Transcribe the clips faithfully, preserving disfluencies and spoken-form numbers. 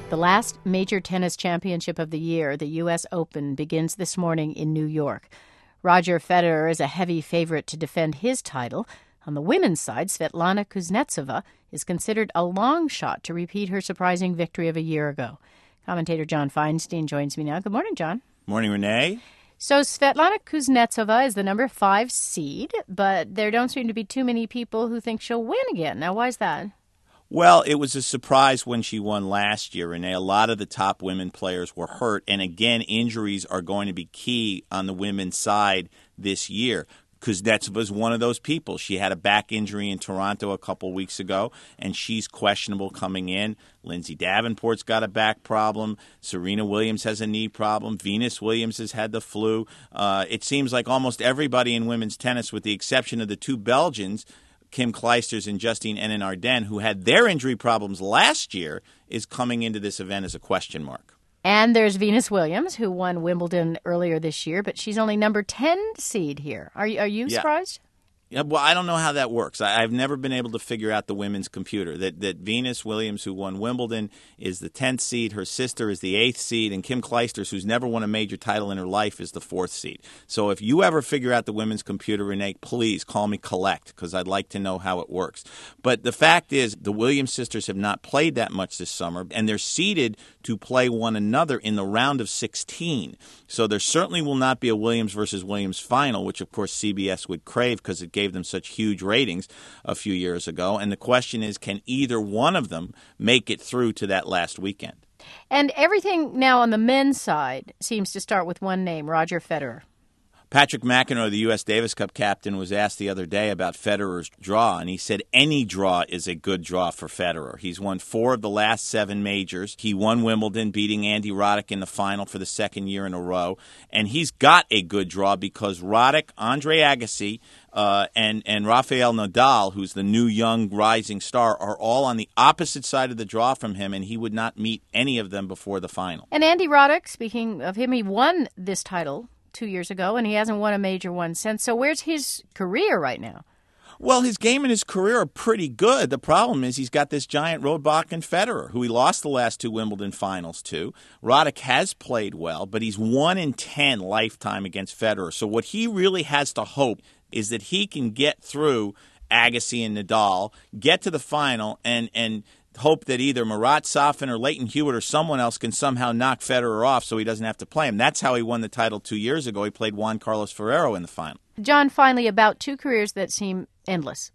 The last major tennis championship of the year, the U S Open, begins this morning in New York. Roger Federer is a heavy favorite to defend his title. On the women's side, Svetlana Kuznetsova is considered a long shot to repeat her surprising victory of a year ago. Commentator John Feinstein joins me now. Good morning, John. Morning, Renee. So Svetlana Kuznetsova is the number five seed, but there don't seem to be too many people who think she'll win again. Now, why is that? Well, it was a surprise when she won last year, Renee. A lot of the top women players were hurt, and again, injuries are going to be key on the women's side this year. Kuznetsova is one of those people. She had a back injury in Toronto a couple weeks ago, and she's questionable coming in. Lindsay Davenport's got a back problem. Serena Williams has a knee problem. Venus Williams has had the flu. Uh, it seems like almost everybody in women's tennis, with the exception of the two Belgians, Kim Clijsters and Justine Henin-Ardenne, who had their injury problems last year, is coming into this event as a question mark. And there's Venus Williams, who won Wimbledon earlier this year, but she's only number ten seed here. Are you, are you yeah. surprised? Yeah, well, I don't know how that works. I, I've never been able to figure out the women's computer. That that Venus Williams, who won Wimbledon, is the tenth seed. Her sister is the eighth seed. And Kim Clijsters, who's never won a major title in her life, is the fourth seed. So if you ever figure out the women's computer, Renee, please call me collect, because I'd like to know how it works. But the fact is, the Williams sisters have not played that much this summer, and they're seeded to play one another in the round of sixteen. So there certainly will not be a Williams versus Williams final, which, of course, C B S would crave because it gave them such huge ratings a few years ago. And the question is, can either one of them make it through to that last weekend? And everything now on the men's side seems to start with one name, Roger Federer. Patrick McEnroe, the U S Davis Cup captain, was asked the other day about Federer's draw, and he said any draw is a good draw for Federer. He's won four of the last seven majors. He won Wimbledon, beating Andy Roddick in the final for the second year in a row. And he's got a good draw because Roddick, Andre Agassi, uh, and, and Rafael Nadal, who's the new young rising star, are all on the opposite side of the draw from him, and he would not meet any of them before the final. And Andy Roddick, speaking of him, he won this title two years ago, and he hasn't won a major one since. So where's his career right now? Well, his game and his career are pretty good. The problem is he's got this giant roadblock in Federer, who he lost the last two Wimbledon finals to. Roddick has played well, but he's one in ten lifetime against Federer. So what he really has to hope is that he can get through Agassi and Nadal, get to the final, and and hope that either Marat Safin or Leighton Hewitt or someone else can somehow knock Federer off so he doesn't have to play him. That's how he won the title two years ago. He played Juan Carlos Ferrero in the final. John, finally, about two careers that seem endless.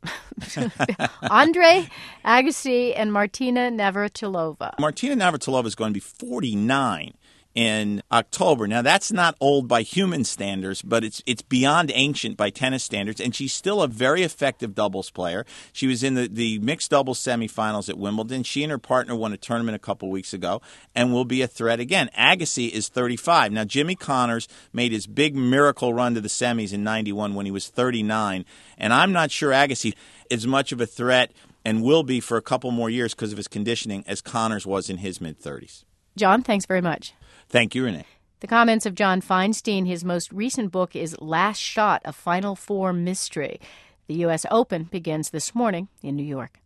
Andre Agassi and Martina Navratilova. Martina Navratilova is going to be forty-nine in October. Now, that's not old by human standards, but it's it's beyond ancient by tennis standards, and she's still a very effective doubles player. She was in the, the mixed doubles semifinals at Wimbledon. She and her partner won a tournament a couple weeks ago and will be a threat again. Agassi is thirty-five. Now, Jimmy Connors made his big miracle run to the semis in ninety-one when he was thirty-nine, and I'm not sure Agassi is much of a threat and will be for a couple more years because of his conditioning as Connors was in his mid-thirties. John, thanks very much. Thank you, Renee. The comments of John Feinstein. His most recent book is Last Shot, a Final Four Mystery. The U S Open begins this morning in New York.